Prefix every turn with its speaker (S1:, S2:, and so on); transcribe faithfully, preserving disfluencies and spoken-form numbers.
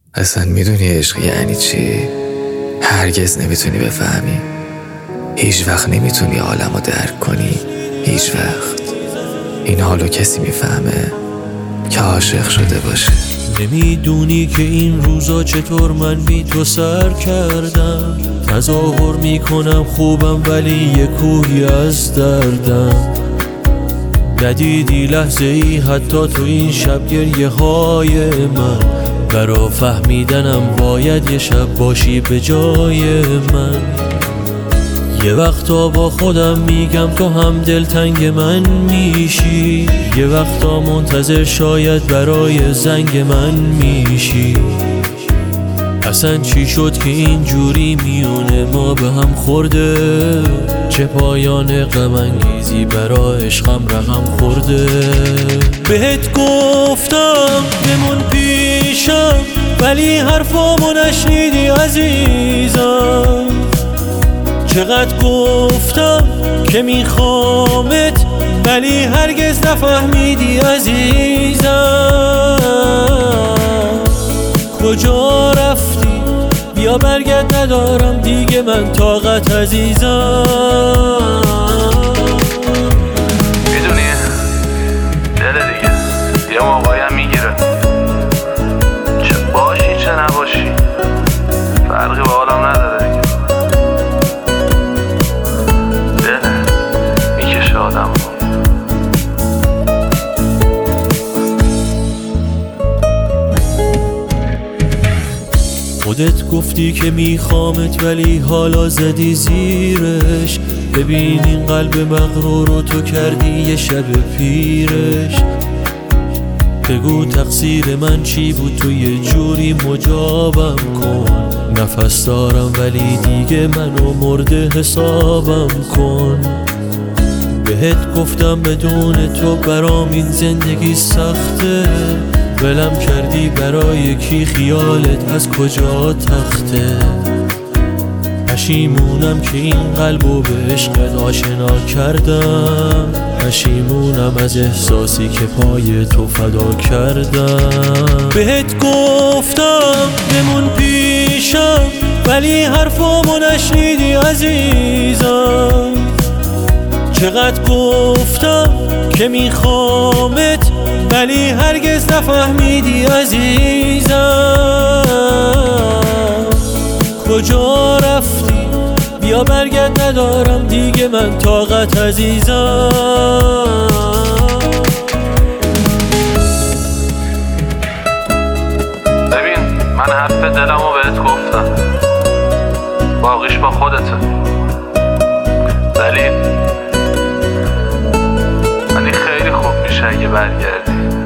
S1: اصلا میدونی عشق یعنی چی؟ هرگز نمیتونی بفهمی، هیچ وقت نمیتونی عالمو درک کنی، هیچ وقت. این حالو کسی میفهمه که عاشق شده باشه.
S2: نمیدونی که این روزا چطور من بی تو سر کردم، تظاهر میکنم خوبم ولی یه کوهی از دردم. ندیدی لحظه ای حتی تو این شب گریه های من، برا فهمیدنم باید یه شب باشی به جای من. یه وقتا با خودم میگم تو هم دلتنگ من میشی، یه وقتا منتظر شاید برای زنگ من میشی. اصلا چی شد که اینجوری میونه ما به هم خورده؟ چه پایان غم انگیزی برا عشقم رقم خورده؟ بهت گفتم بمون پیشم ولی حرفامو نشنیدی عزیزم. چقدر گفتم که میخوامت ولی هرگز نفهمیدی عزیزم. کجا رفتی؟ بیا برگرد، ندارم دیگه من طاقت عزیزم.
S3: میدونی دل دیگه یه موقعی هم میگیره، چه باشی چه نباشی فرقی با حالم نداره دیگه. دل میکشه آدم.
S2: خودت گفتی که میخوامت ولی حالا زدی زیرش. ببین این قلب مغرور رو تو کردی یه شب پیرش. بگو تقصیر من چی بود، تو یه جوری مجابم کن. نفس دارم ولی دیگه منو مرده حسابم کن. بهت گفتم بدون تو برام این زندگی سخته، ولم کردی برای کی، خیالت از کجا تخته؟ پشیمونم که این قلبو به عشقت آشنا کردم، پشیمونم از احساسی که پای تو فدا کردم. بهت گفتم بمون پیشم ولی حرفامو نشنیدی عزیزم. چقدر گفتم که میخوامت ولی هرگز نفهمیدی عزیزم. کجا رفتی؟ بیا برگرد، ندارم دیگه من طاقت عزیزم.
S3: ببین من حرف دلمو بهت گفتم، باقیش با خودته. ولی ولی خیلی خوب میشه اگه برگردی.